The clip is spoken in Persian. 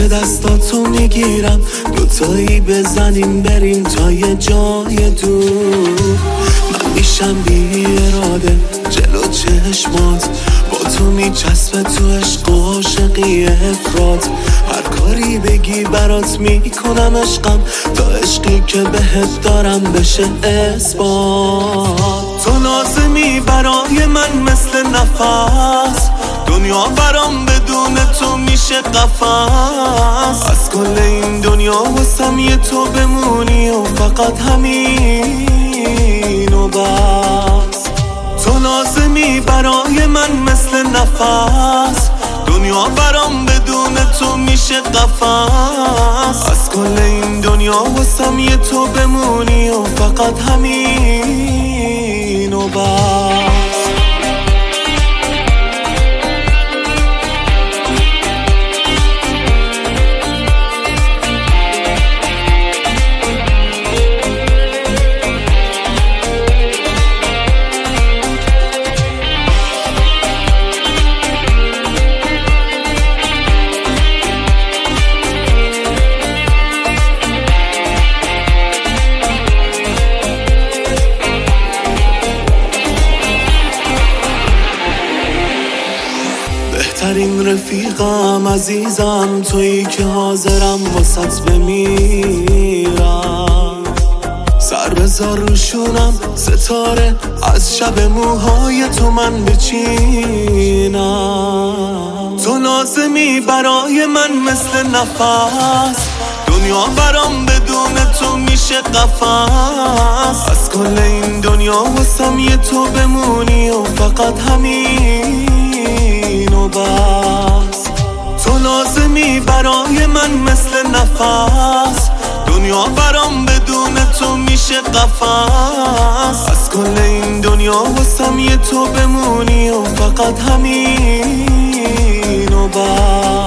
دستاتو میگیرم، دوتایی بزنیم بریم تا یه جای دور. من میشم بی اراده جلو چشمات، با تو میچسبه تو عشق و عاشقی افراد. هر کاری بگی برات میکنم عشقم، تا عشقی که بهت دارم بشه اثبات. تو لازمی برای من مثل نفس، دنیا برام بدون تو میشه قفس. از کل این دنیا واسم یه تو بمونی و فقط همین و بس. تو لازمی برای من مثل نفس، دنیا برام بدون تو میشه قفس. از کل این دنیا واسم یه تو بمونی و فقط همین و بس. بهترین رفیقم عزیزم تویی که حاضرم واسط بمیرم. سر بذار روشونم ستاره، از شب موهای تو من بچینم. تو لازمی برای من مثل نفس، دنیا برام بدون تو میشه قفس. از کل این دنیا واسم یه تو بمونی و فقط همین و بس. تو لازمی برای من مثل نفس، دنیا برام بدون تو میشه قفس. از کل این دنیا واسم یه تو بمونی و فقط همین و بس.